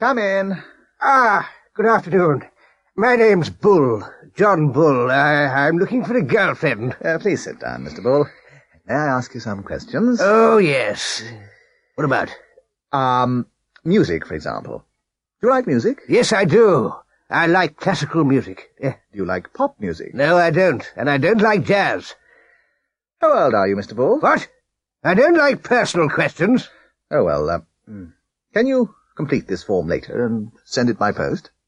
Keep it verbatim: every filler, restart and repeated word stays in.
Come in. Ah, good afternoon. My name's Bull, John Bull. I, I'm looking for a girlfriend. Uh, please sit down, Mister Bull. May I ask you some questions? Oh, yes. What about? Um, music, for example. Do you like music? Yes, I do. I like classical music. Do you like pop music? No, I don't. And I don't like jazz. How old are you, Mister Bull? What? I don't like personal questions. Oh, well, uh, can you complete this form later and send it by post?